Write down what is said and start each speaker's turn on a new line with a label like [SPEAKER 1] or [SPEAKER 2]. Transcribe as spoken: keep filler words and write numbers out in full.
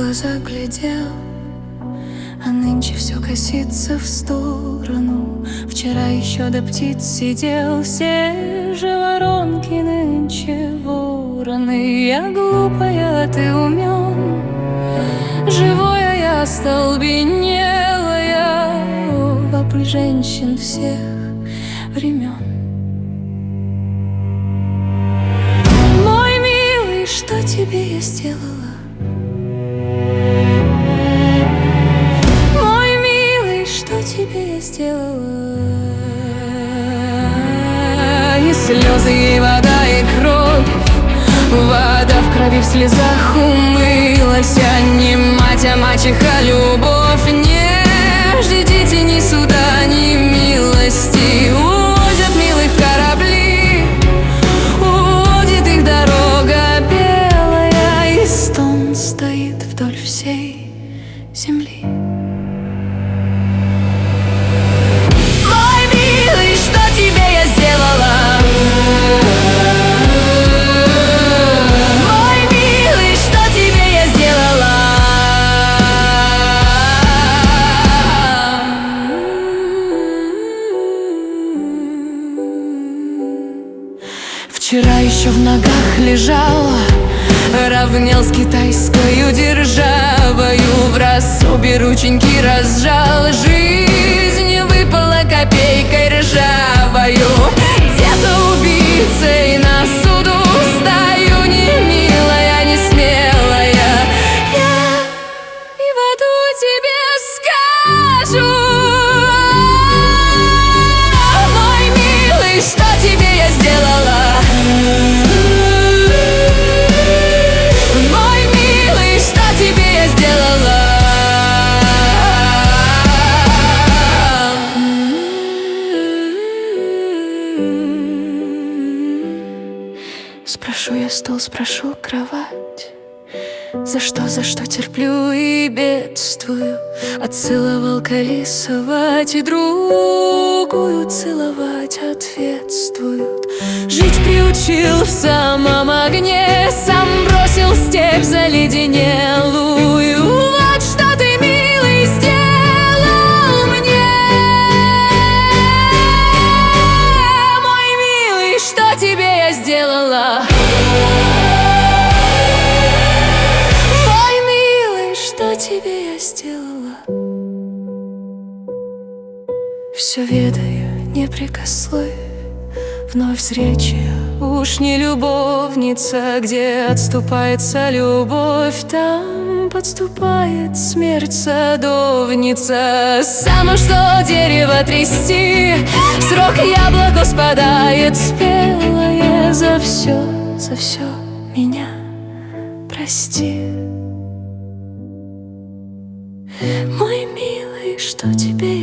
[SPEAKER 1] глаза глядел, а нынче все косится в сторону. Вчера еще до птиц сидел, все же воронки нынче вороны. Я глупая, а ты умен, живое я остолбенелая, вопль женщин всех времен. Мой милый, что тебе я сделала? Тебе я сделала. И слезы, и вода, и кровь, вода в крови, в слезах умылась. А не мать, а мачеха любовь. Не ждите ни суда, ни милости. Увозят милых корабли, уводит их дорога белая, и стон стоит вдоль всей земли. Вчера еще в ногах лежала, равнял с китайскою державою, в раз обе рученьки разжал. Жизнь выпала копейкой ржавою. Где-то убийцей на суду стою, не милая, не смелая. Я и в аду тебе скажу: мой милый, что тебе я сделала? Спрошу я стол, спрошу кровать. За что, за что терплю и бедствую? Отцеловал колесовать и другую целовать ответствуют. Жить приучил в самом огне, сам бросил степь заледенелую. Вот что ты, милый, сделал мне. Мой милый, что тебе я сделала? Мой милый, что тебе я сделала? Все ведаю, не прикословь, вновь встреча, уж не любовница. Где отступается любовь, там подступает смерть садовница. Само что дерево трясти, срок яблоко спадает спелое. За все, за все меня прости. Мой милый, что тебе